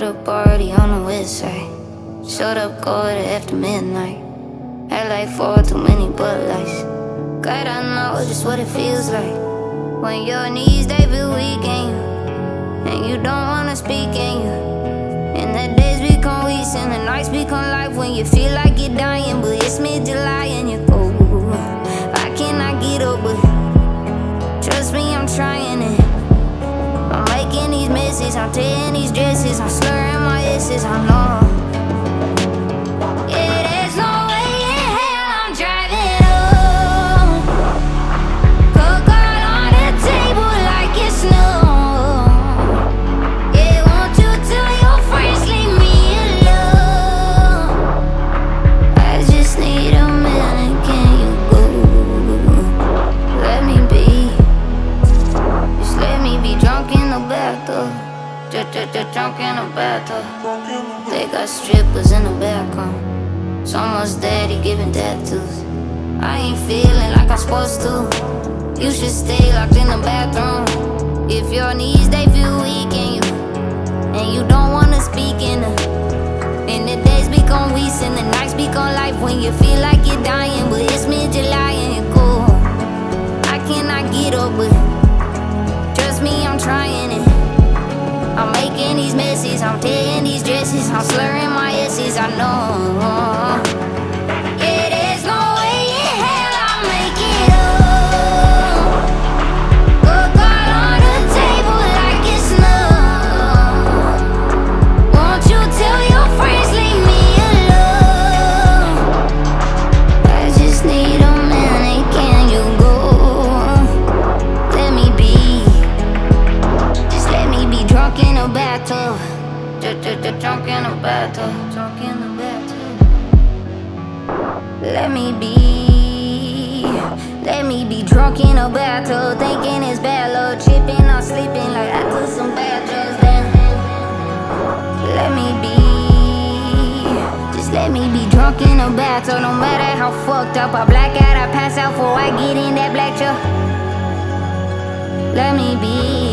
a party on the west side. Showed up cold after midnight. Had like 4 too many Bud Lights. God, I know just what it feels like when your knees, they feel weak and you don't wanna speak and the days become weeks and the nights become life when you feel like you're dying, but it's mid-July and you're cold. I cannot get over. Trust me, I'm trying it. I'm making these messes, I'm tearing these dresses, I'm slurring my S's, I know. Yeah, there's no way in hell I'm driving home. Coke all on the table like it's new. Yeah, won't you tell your friends leave me alone? I just need a minute, can you go? Let me be. Just let me be drunk in the bathtub. Drunk in the bathtub. They got strippers in the background. Someone's daddy giving tattoos. I ain't feeling like I'm supposed to. You should stay locked in the bathroom. If your knees, they feel weak and you don't wanna speak and the days become weeks and the nights become life when you feel like you're dying, but it's mid-July and you're cool. I cannot get over. Trust me, I'm trying it. I'm making these messes, I'm tearing these dresses, I'm slurring my S's, I know. Yeah, there's no way in hell I'll make it up. Coke all on the table like it's new. Won't you tell your friends leave me alone? I just need a minute, can you go? Let me be. Just let me be drunk in a bathtub. Drunk in a bathtub. Drunk in a bathtub. Let me be drunk in a bathtub, thinking it's bad luck, tripping or sleeping like I took some bad drugs. Then let me be. Just let me be drunk in a bathtub. No matter how fucked up I black out, I pass out before I get in that black truck. Let me be.